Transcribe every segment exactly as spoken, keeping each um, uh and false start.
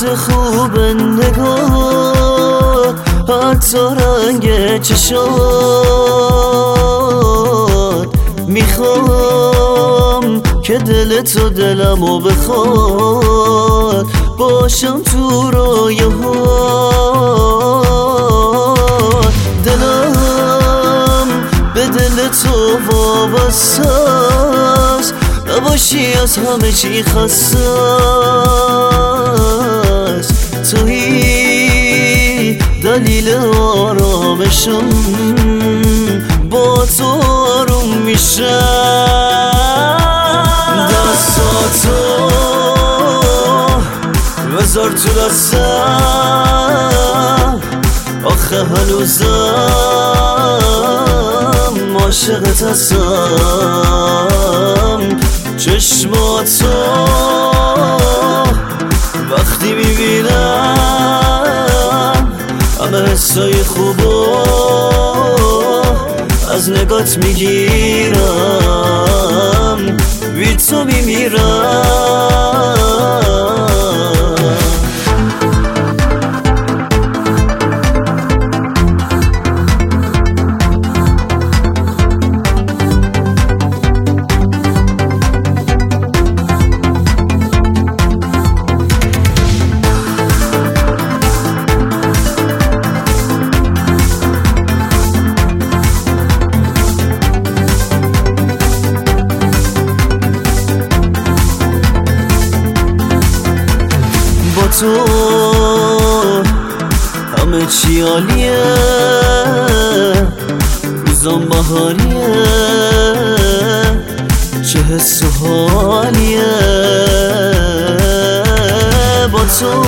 عکس خوب نگاه، حتی رنگ چشات. میخوام که دل تو دلمو بخواد، باشم تو رویه ها. دلم به دل تو وابسته است، نباشی از همه چی خسته است. تویی دلیل آرامشم، با تو آروم میشم. دستاتو بذار تو دستم، آخه هنوزم عاشقت هستم. چشماتو وقتی میبینم، همه حسای خوبو از نگات میگیرم، بی تو میمیرم. تو همه چی عالیه، روزم بهاریه، چه حس و حالیه. با تو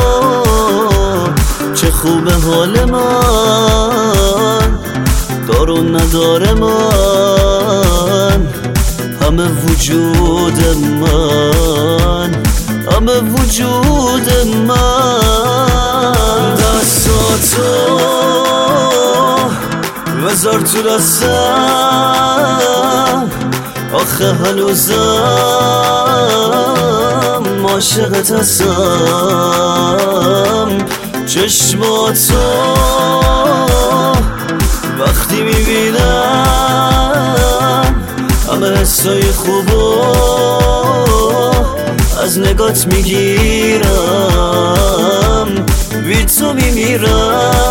چه خوبه حال من، دار و نداره من، همه وجود من، همه وجود من. دستاتو بذار تو دستم، آخه هنوزم عاشقت هستم. چشماتو وقتی میبینم، همه حسای خوبو از نگات میگیرم، بی تو میمیرم.